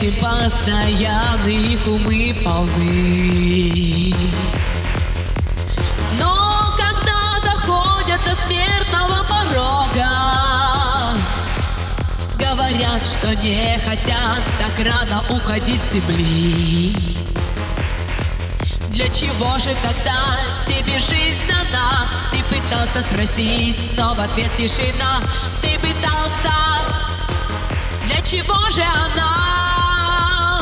этим постоянно их умы полны. Но когда доходят до смертного порога, говорят, что не хотят так рано уходить с земли. Для чего же тогда тебе жизнь дана? Ты пытался спросить, но в ответ тишина. Ты пытался, для чего же она?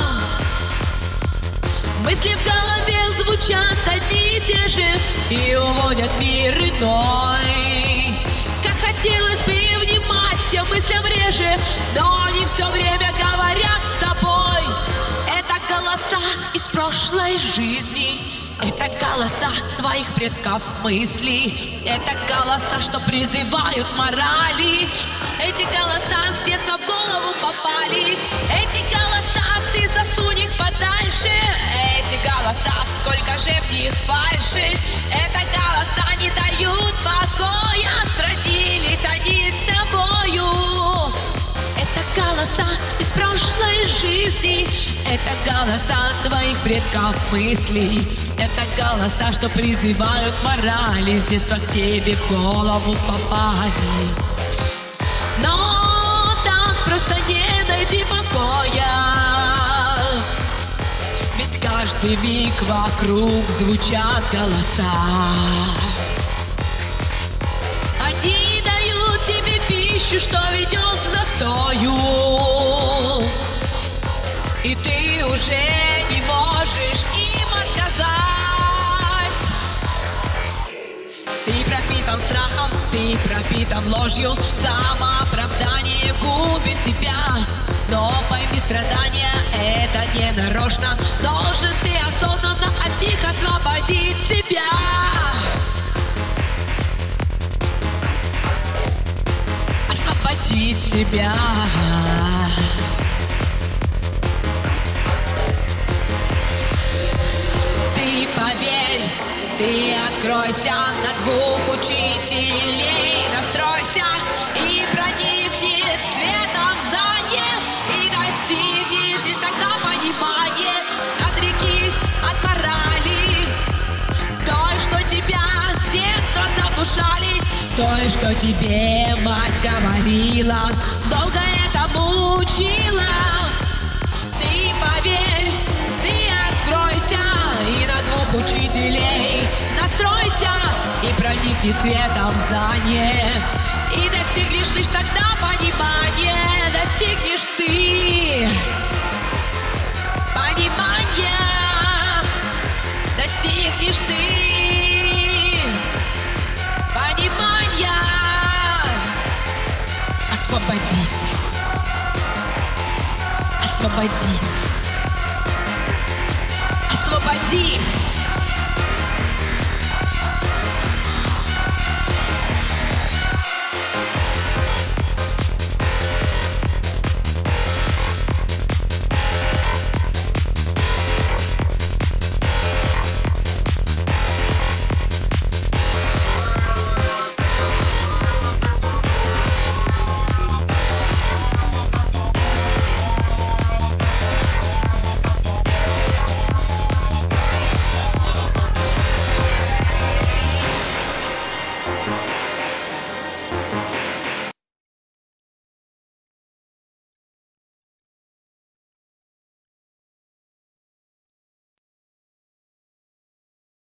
Мысли в голове звучат одни и те же и уводят мир иной. Как хотелось бы внимать тем мыслям реже, но они все время говорят с тобой. Это голоса из прошлой жизни, это голоса твоих предков мыслей, это голоса, что призывают морали. Эти голоса с детства в голову попали, эти голоса ты засунь их подальше. Эти голоса, сколько же в них фальши, это голоса не дают покоя. Сродились они с тобою. Это голоса из прошлой жизни, это голоса твоих предков мыслей, это голоса, что призывают морали, с детства к тебе в голову попали. Но так просто не найти покоя, ведь каждый миг вокруг звучат голоса. Они дают тебе пищу, что ведет к застою, и ты уже не можешь им отказать. Ты пропитан страхом, ты пропитан ложью, самооправдание губит тебя. Но пойми, страдания — это не нарочно, должен ты осознанно от них освободить себя. Освободить себя. Ты поверь, ты откройся на двух учителей, настройся и проникни цветом в здание, и достигнешь лишь тогда понимания. Отрекись от морали, той, что тебя с детства заглушали, той, что тебе мать говорила, долго этому учила. Ты поверь, ты откройся и на двух учителей настройся, и проникни цветом в здание, и достигнешь лишь тогда понимания. Достигнешь ты понимания, достигнешь ты понимания. Освободись, освободись, освободись.